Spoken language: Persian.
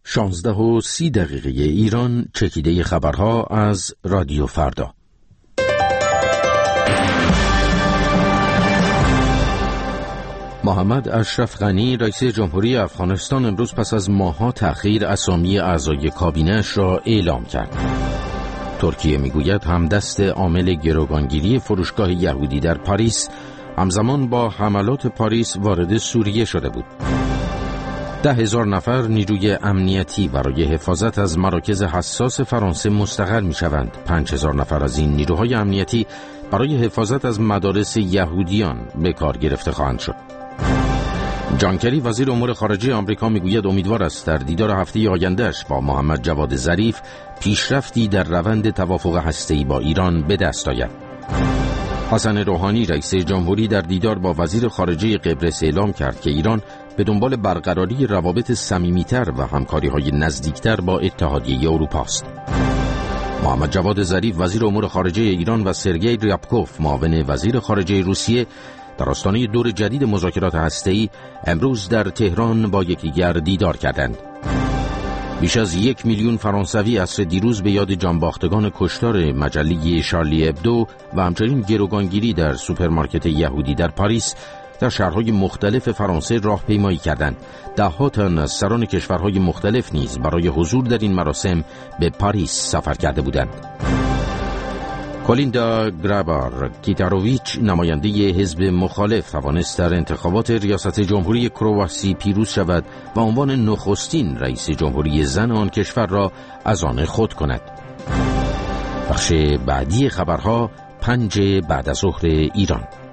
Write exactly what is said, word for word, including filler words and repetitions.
شانزده و سی دقیقه ایران، چکیده خبرها از رادیو فردا. محمد اشرف غنی رئیس جمهوری افغانستان امروز پس از ماه‌ها تأخیر اسامی اعضای کابینه‌اش را اعلام کرد. ترکیه میگوید همدست عامل گروگانگیری فروشگاه یهودی در پاریس همزمان با حملات پاریس وارد سوریه شده بود. ده هزار نفر نیروی امنیتی برای حفاظت از مراکز حساس فرانسه مستقر می شوند. پنج هزار نفر از این نیروهای امنیتی برای حفاظت از مدارس یهودیان به کار گرفته خواهند شد. جان کری وزیر امور خارجه آمریکا میگوید امیدوار است در دیدار هفته آیندهش با محمد جواد ظریف پیشرفتی در روند توافق هسته‌ای با ایران به دست آید. حسن روحانی رئیس جمهوری در دیدار با وزیر خارجه قبرس اعلام کرد که ایران به دنبال برقراری روابط صمیمیتر و همکاری‌های نزدیکتر با اتحادیه اروپا است. محمد جواد ظریف وزیر امور خارجه ایران و سرگئی ریابکوف معاون وزیر خارجه روسیه در آستانه دور جدید مذاکرات هسته‌ای امروز در تهران با یکدیگر دیدار کردند. بیش از یک میلیون فرانسوی عصر دیروز به یاد جانباختگان کشتار مجله شارلی ابدو و همچنین گروگانگیری در سوپرمارکت یهودی در پاریس در شهرهای مختلف فرانسه راهپیمایی کردند. ده‌ها تن از سران کشورهای مختلف نیز برای حضور در این مراسم به پاریس سفر کرده بودند. کولیندا گرابار کیتاروویچ نماینده حزب مخالف توانست در انتخابات ریاست جمهوری کرواسی پیروز شود و عنوان نخستین رئیس جمهوری زن آن کشور را از آن خود کند. بخش بعدی خبرها پنج بعد از ظهر ایران.